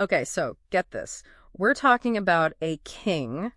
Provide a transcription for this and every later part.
Okay, so get this. We're talking about a king,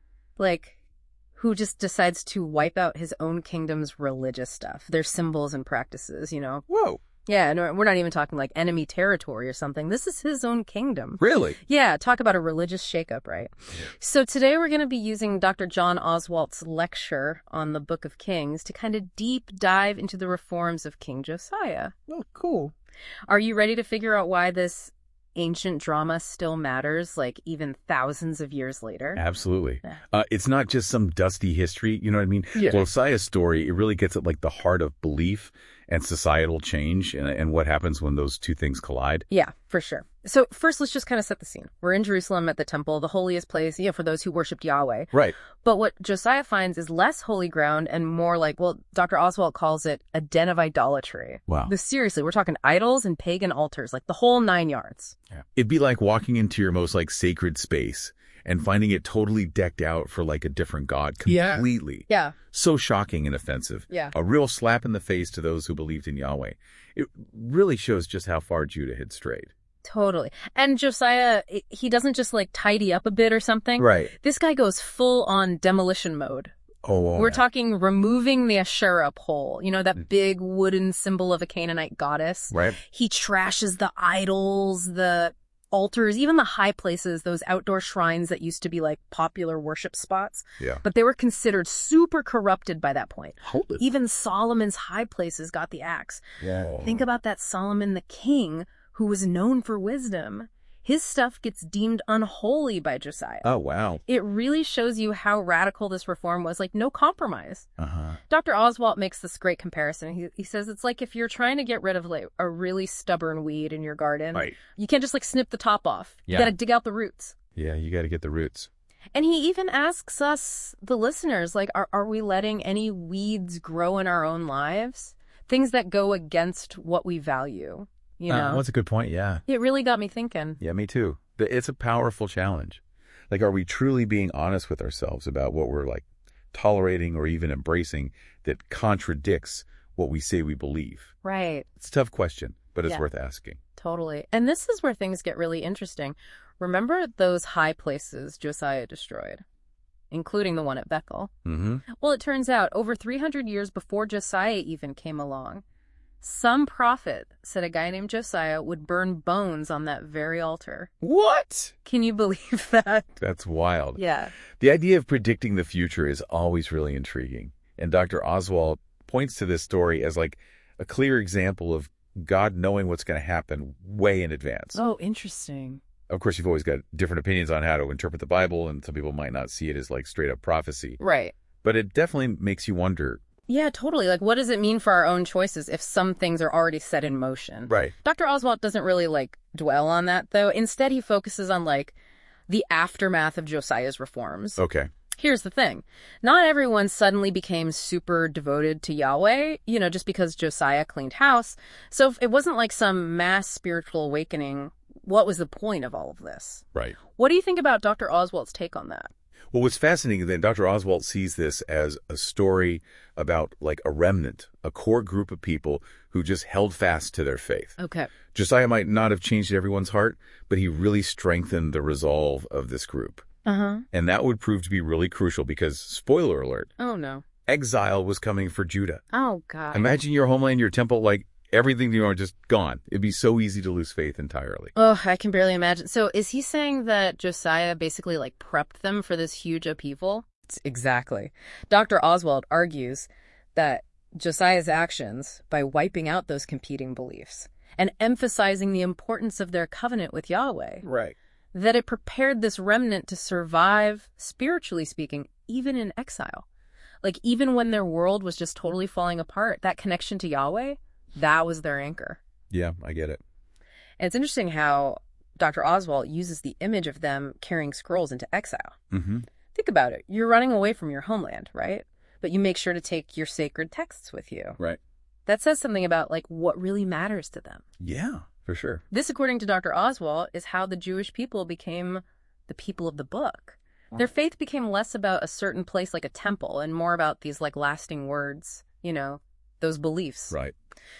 like, who just decides to wipe out his own kingdom's religious stuff, their symbols and practices, Whoa. Yeah, and we're not even talking like enemy territory or something. This is his own kingdom. Really? Yeah, talk about a religious shakeup, right? Yeah. So today we're going to be using Dr. John Oswalt's lecture on the Book of Kings to kind of deep dive into the reforms of King Josiah. Oh, cool. Are you ready to figure out why this ancient drama still matters, like even thousands of years later? Absolutely. It's not just some dusty history, you know what I mean? Yeah. Josiah's story, it really gets at like the heart of belief and societal change and what happens when those two things collide. Yeah, for sure. So first, let's just kind of set the scene. We're in Jerusalem at the temple, the holiest place, for those who worshipped Yahweh. Right. But what Josiah finds is less holy ground and more like, well, Dr. Oswalt calls it a den of idolatry. Wow. But seriously, we're talking idols and pagan altars, like the whole 9 yards. Yeah. It'd be like walking into your most like sacred space and finding it totally decked out for like a different god completely. Yeah. So shocking and offensive. Yeah. A real slap in the face to those who believed in Yahweh. It really shows just how far Judah had strayed. Totally. And Josiah, he doesn't just like tidy up a bit or something. Right. This guy goes full on demolition mode. Oh, We're talking removing the Asherah pole, that big wooden symbol of a Canaanite goddess. Right. He trashes the idols, the altars, even the high places, those outdoor shrines that used to be like popular worship spots. Yeah. But they were considered super corrupted by that point. Holy. Even Solomon's high places got the axe. Yeah. Think about that Solomon the king, who was known for wisdom. His stuff gets deemed unholy by Josiah. Oh, wow. It really shows you how radical this reform was, like no compromise. Uh-huh. Dr. Oswalt makes this great comparison. He says it's like if you're trying to get rid of like a really stubborn weed in your garden, Right. You can't just like snip the top off. Yeah. You got to dig out the roots. Yeah, you got to get the roots. And he even asks us, the listeners, like, are we letting any weeds grow in our own lives? Things that go against what we value. That's a good point, yeah. It really got me thinking. Yeah, me too. It's a powerful challenge. Like, are we truly being honest with ourselves about what we're, like, tolerating or even embracing that contradicts what we say we believe? Right. It's a tough question, but it's worth asking. Totally. And this is where things get really interesting. Remember those high places Josiah destroyed, including the one at Bethel? Mm-hmm. Well, it turns out over 300 years before Josiah even came along, some prophet said a guy named Josiah would burn bones on that very altar. What? Can you believe that? That's wild. Yeah. The idea of predicting the future is always really intriguing. And Dr. Oswalt points to this story as like a clear example of God knowing what's going to happen way in advance. Oh, interesting. Of course, you've always got different opinions on how to interpret the Bible, and some people might not see it as like straight up prophecy. Right. But it definitely makes you wonder. Yeah, totally. Like, what does it mean for our own choices if some things are already set in motion? Right. Dr. Oswalt doesn't really, like, dwell on that, though. Instead, he focuses on, like, the aftermath of Josiah's reforms. Okay. Here's the thing. Not everyone suddenly became super devoted to Yahweh, just because Josiah cleaned house. So if it wasn't like some mass spiritual awakening, what was the point of all of this? Right. What do you think about Dr. Oswalt's take on that? Well, what's fascinating is that Dr. Oswalt sees this as a story about like a remnant, a core group of people who just held fast to their faith. Okay. Josiah might not have changed everyone's heart, but he really strengthened the resolve of this group. Uh-huh. And that would prove to be really crucial because, spoiler alert, Oh, no. exile was coming for Judah. Oh, God. Imagine your homeland, your temple, like everything you are just gone. It'd be so easy to lose faith entirely. Oh, I can barely imagine. So is he saying that Josiah basically like prepped them for this huge upheaval? Exactly. Dr. Oswalt argues that Josiah's actions, by wiping out those competing beliefs and emphasizing the importance of their covenant with Yahweh, Right. that it prepared this remnant to survive, spiritually speaking, even in exile. Like even when their world was just totally falling apart, that connection to Yahweh, that was their anchor. Yeah, I get it. And it's interesting how Dr. Oswalt uses the image of them carrying scrolls into exile. Mm-hmm. Think about it. You're running away from your homeland, right? But you make sure to take your sacred texts with you. Right. That says something about like what really matters to them. Yeah, for sure. This, according to Dr. Oswalt, is how the Jewish people became the people of the book. Their faith became less about a certain place like a temple and more about these like lasting words, those beliefs. Right.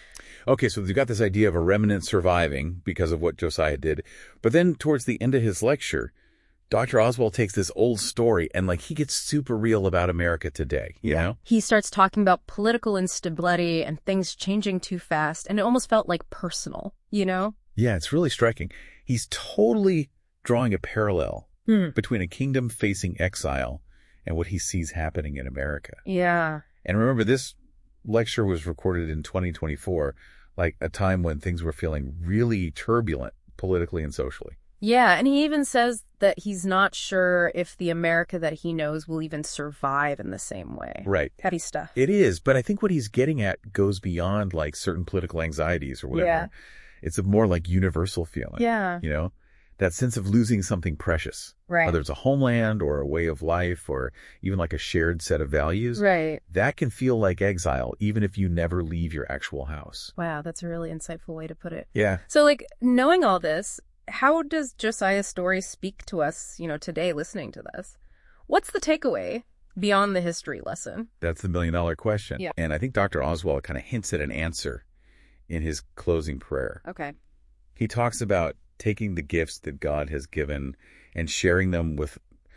Okay, so we've got this idea of a remnant surviving because of what Josiah did. But then towards the end of his lecture, Dr. Oswald takes this old story and he gets super real about America today, you know? He starts talking about political instability and things changing too fast, and it almost felt like personal, you know? Yeah, it's really striking. He's totally drawing a parallel between a kingdom facing exile and what he sees happening in America. Yeah. And remember, this lecture was recorded in 2024, like a time when things were feeling really turbulent politically and socially. Yeah, and he even says that he's not sure if the America that he knows will even survive in the same way. Right. Heavy stuff. It is, but I think what he's getting at goes beyond certain political anxieties or whatever. Yeah. It's a more universal feeling. Yeah. You know, that sense of losing something precious. Right. Whether it's a homeland or a way of life or even a shared set of values. Right. That can feel like exile, even if you never leave your actual house. Wow, that's a really insightful way to put it. Yeah. So, knowing all this, how does Josiah's story speak to us, today listening to this? What's the takeaway beyond the history lesson? That's the million-dollar question. Yeah. And I think Dr. Oswald kind of hints at an answer in his closing prayer. Okay. He talks about taking the gifts that God has given and sharing them with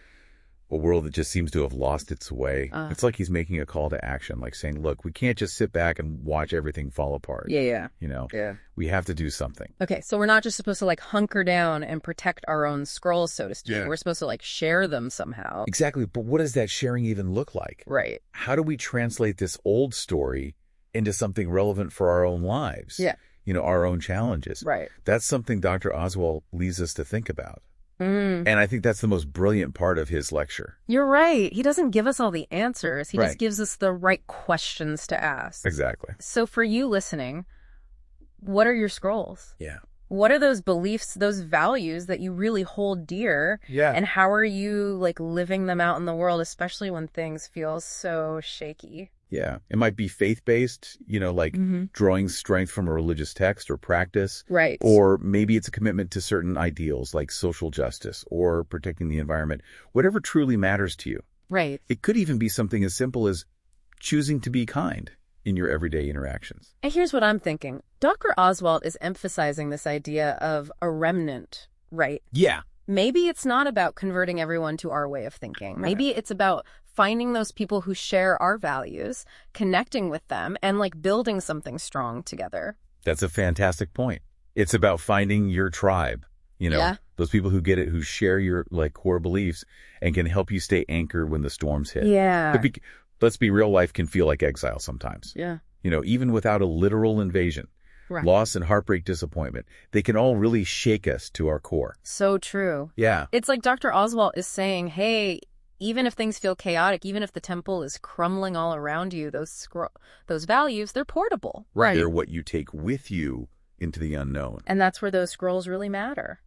a world that just seems to have lost its way. It's like he's making a call to action, saying, look, we can't just sit back and watch everything fall apart. Yeah. Yeah. We have to do something. Okay, so we're not just supposed to hunker down and protect our own scrolls, so to speak. Yeah. We're supposed to share them somehow. Exactly. But what does that sharing even look like? Right. How do we translate this old story into something relevant for our own lives? Yeah. Our own challenges. Right. That's something Dr. Oswald leads us to think about. Mm. And I think that's the most brilliant part of his lecture. You're right. He doesn't give us all the answers. He Right. just gives us the right questions to ask. Exactly. So for you listening, what are your scrolls? Yeah. What are those beliefs, those values that you really hold dear? Yeah. And how are you living them out in the world, especially when things feel so shaky? Yeah. It might be faith-based, drawing strength from a religious text or practice. Right. Or maybe it's a commitment to certain ideals like social justice or protecting the environment, whatever truly matters to you. Right. It could even be something as simple as choosing to be kind in your everyday interactions. And here's what I'm thinking. Dr. Oswald is emphasizing this idea of a remnant, right? Yeah. Maybe it's not about converting everyone to our way of thinking. Maybe it's about finding those people who share our values, connecting with them, and building something strong together. That's a fantastic point. It's about finding your tribe, Yeah. those people who get it, who share your core beliefs and can help you stay anchored when the storms hit. Yeah. But let's be real, life can feel like exile sometimes. Yeah. Even without a literal invasion. Right. Loss and heartbreak, disappointment, they can all really shake us to our core. So true. Yeah. It's like Dr. Oswald is saying, hey, even if things feel chaotic, even if the temple is crumbling all around you, those values, they're portable. Right. They're what you take with you into the unknown. And that's where those scrolls really matter.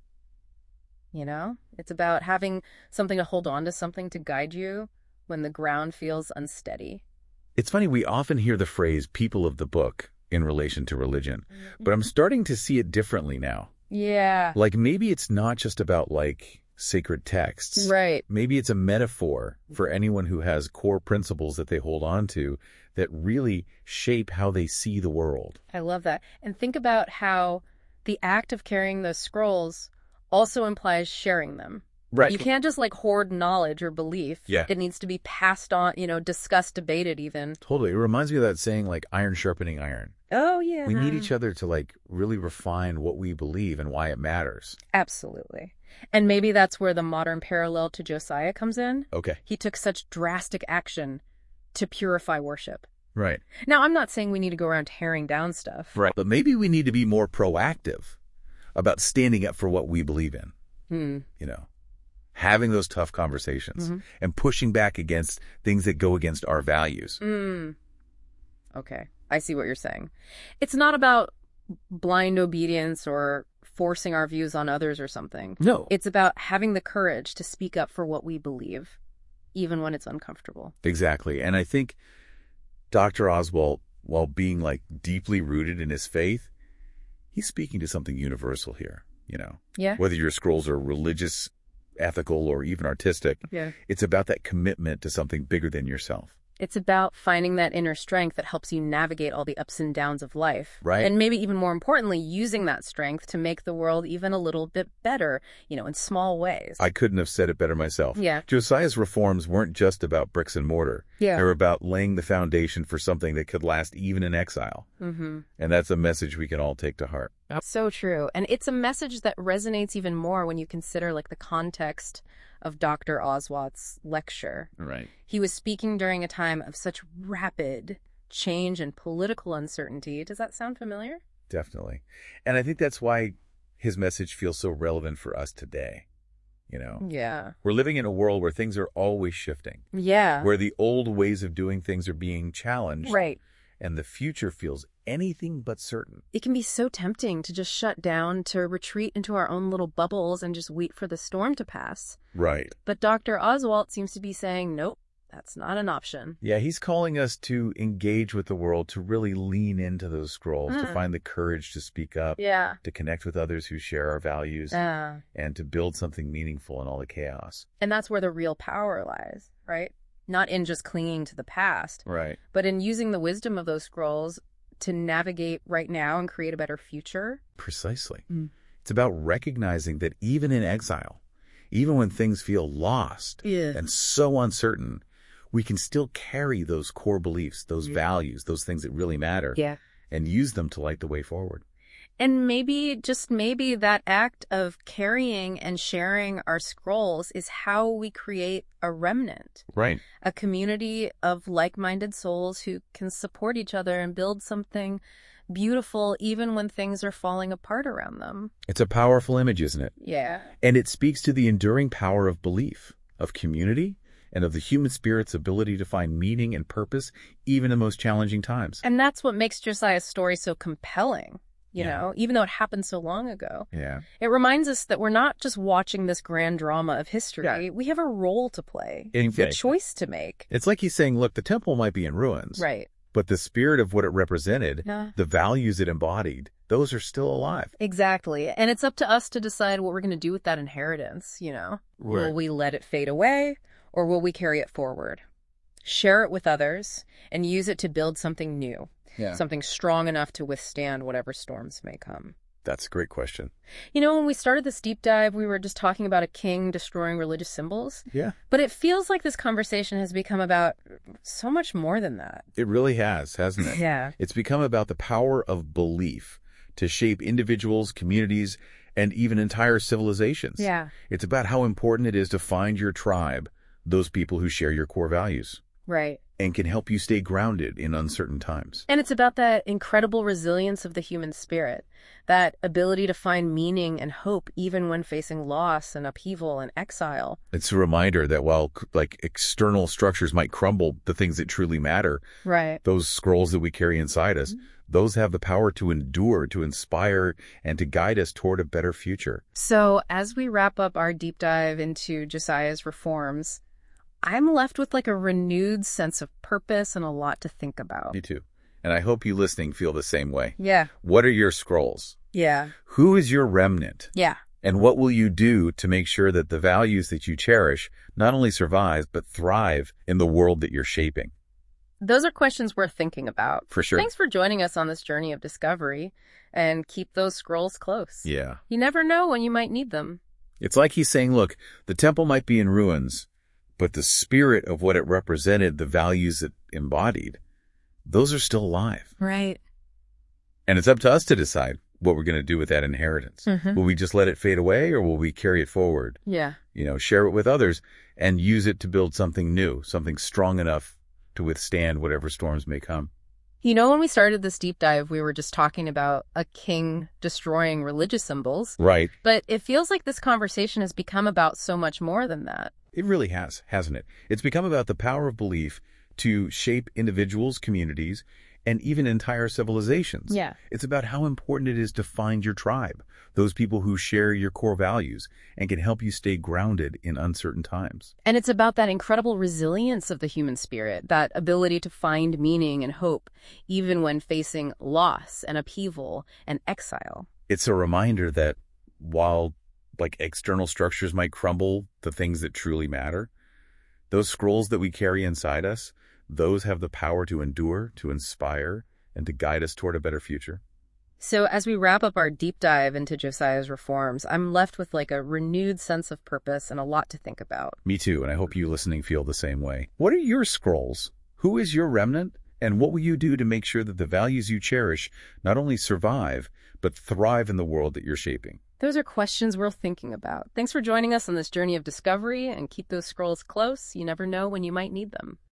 It's about having something to hold on to, something to guide you when the ground feels unsteady. It's funny, we often hear the phrase people of the book in relation to religion, but I'm starting to see it differently now. Yeah. Maybe it's not just about sacred texts. Right. Maybe it's a metaphor for anyone who has core principles that they hold on to that really shape how they see the world. I love that. And think about how the act of carrying those scrolls also implies sharing them. Right. You can't just hoard knowledge or belief. Yeah. It needs to be passed on, discussed, debated even. Totally. It reminds me of that saying iron sharpening iron. Oh, yeah. We need each other to really refine what we believe and why it matters. Absolutely. And maybe that's where the modern parallel to Josiah comes in. Okay. He took such drastic action to purify worship. Right. Now, I'm not saying we need to go around tearing down stuff. Right. But maybe we need to be more proactive about standing up for what we believe in. Having those tough conversations and pushing back against things that go against our values. Okay. I see what you're saying. It's not about blind obedience or forcing our views on others or something. No. It's about having the courage to speak up for what we believe, even when it's uncomfortable. Exactly. And I think Dr. Oswald, while being deeply rooted in his faith, he's speaking to something universal here, Yeah. Whether your scrolls are religious, ethical, or even artistic. Yeah. It's about that commitment to something bigger than yourself. It's about finding that inner strength that helps you navigate all the ups and downs of life. Right. And maybe even more importantly, using that strength to make the world even a little bit better, in small ways. I couldn't have said it better myself. Yeah. Josiah's reforms weren't just about bricks and mortar. Yeah. They were about laying the foundation for something that could last even in exile. Mm-hmm. And that's a message we can all take to heart. So true. And it's a message that resonates even more when you consider the context of Dr. Oswalt's lecture. Right. He was speaking during a time of such rapid change and political uncertainty. Does that sound familiar? Definitely. And I think that's why his message feels so relevant for us today. Yeah. We're living in a world where things are always shifting. Yeah. Where the old ways of doing things are being challenged. Right. And the future feels anything but certain. It can be so tempting to just shut down, to retreat into our own little bubbles and just wait for the storm to pass. Right. But Dr. Oswalt seems to be saying, nope, that's not an option. Yeah, he's calling us to engage with the world, to really lean into those scrolls, to find the courage to speak up, Yeah. to connect with others who share our values, and to build something meaningful in all the chaos. And that's where the real power lies, right? Not in just clinging to the past, Right. but in using the wisdom of those scrolls to navigate right now and create a better future. Precisely. It's about recognizing that even in exile, even when things feel lost and so uncertain, we can still carry those core beliefs, those values, those things that really matter, and use them to light the way forward. And maybe, just maybe, that act of carrying and sharing our scrolls is how we create a remnant. Right. A community of like-minded souls who can support each other and build something beautiful even when things are falling apart around them. It's a powerful image, isn't it? Yeah. And it speaks to the enduring power of belief, of community, and of the human spirit's ability to find meaning and purpose even in the most challenging times. And that's what makes Josiah's story so compelling. Even though it happened so long ago. Yeah. It reminds us that we're not just watching this grand drama of history. Yeah. We have a role to play, a choice to make. It's like he's saying, look, the temple might be in ruins. Right. But the spirit of what it represented, the values it embodied, those are still alive. Exactly. And it's up to us to decide what we're going to do with that inheritance, Right. Will we let it fade away, or will we carry it forward? Share it with others and use it to build something new. Yeah. Something strong enough to withstand whatever storms may come. That's a great question. When we started this deep dive, we were just talking about a king destroying religious symbols. Yeah. But it feels like this conversation has become about so much more than that. It really has, hasn't it? Yeah. It's become about the power of belief to shape individuals, communities, and even entire civilizations. Yeah. It's about how important it is to find your tribe, those people who share your core values. Right. And can help you stay grounded in uncertain times. And it's about that incredible resilience of the human spirit, that ability to find meaning and hope even when facing loss and upheaval and exile. It's a reminder that while external structures might crumble, the things that truly matter, right, those scrolls that we carry inside us, those have the power to endure, to inspire, and to guide us toward a better future. So as we wrap up our deep dive into Josiah's reforms, I'm left with a renewed sense of purpose and a lot to think about. Me too. And I hope you listening feel the same way. Yeah. What are your scrolls? Yeah. Who is your remnant? Yeah. And what will you do to make sure that the values that you cherish not only survive, but thrive in the world that you're shaping? Those are questions worth thinking about. For sure. Thanks for joining us on this journey of discovery, and keep those scrolls close. Yeah. You never know when you might need them. It's like he's saying, look, the temple might be in ruins, but the spirit of what it represented, the values it embodied, those are still alive. Right. And it's up to us to decide what we're going to do with that inheritance. Will we just let it fade away, or will we carry it forward? Yeah. Share it with others and use it to build something new, something strong enough to withstand whatever storms may come. When we started this deep dive, we were just talking about a king destroying religious symbols. Right. But it feels like this conversation has become about so much more than that. It really has, hasn't it? It's become about the power of belief to shape individuals, communities, and even entire civilizations. Yeah. It's about how important it is to find your tribe, those people who share your core values and can help you stay grounded in uncertain times. And it's about that incredible resilience of the human spirit, that ability to find meaning and hope, even when facing loss and upheaval and exile. It's a reminder that while external structures might crumble, the things that truly matter, those scrolls that we carry inside us, those have the power to endure, to inspire, and to guide us toward a better future. So as we wrap up our deep dive into Josiah's reforms, I'm left with like a renewed sense of purpose and a lot to think about. Me too, and I hope you listening feel the same way. What are your scrolls? Who is your remnant? And what will you do to make sure that the values you cherish not only survive, but thrive in the world that you're shaping? Those are questions worth thinking about. Thanks for joining us on this journey of discovery, and keep those scrolls close. You never know when you might need them.